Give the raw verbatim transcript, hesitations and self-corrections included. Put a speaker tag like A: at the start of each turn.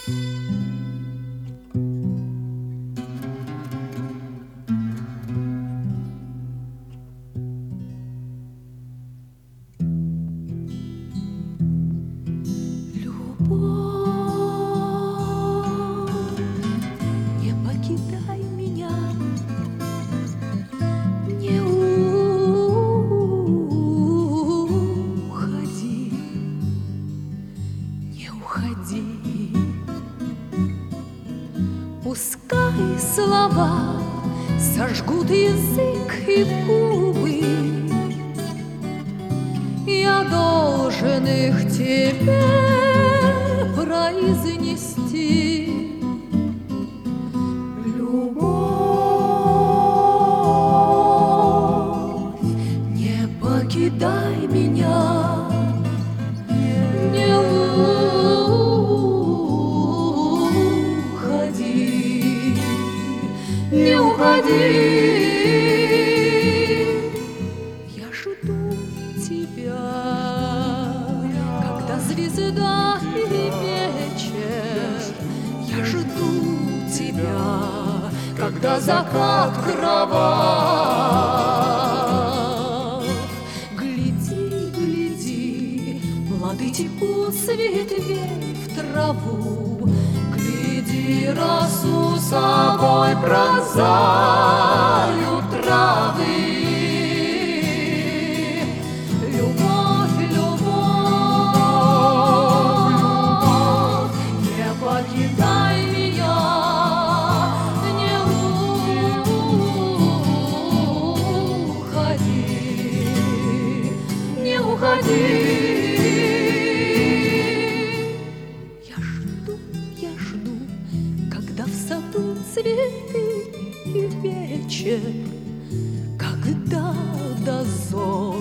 A: Пускай слова сожгут язык и губы, я должен их тебе произнести. Любовь, не покидай меня, не уходи, не уходи. Я жду тебя, когда звезда и вечер. Я жду тебя, когда закат кровав. Гляди, гляди, плоды текут с ветвей в траву. Гляди, росу собой пронзают травы. Любовь, любовь, не покидай меня, не уходи, не уходи. Я жду, я жду, когда в саду цветы и вечер, когда до зор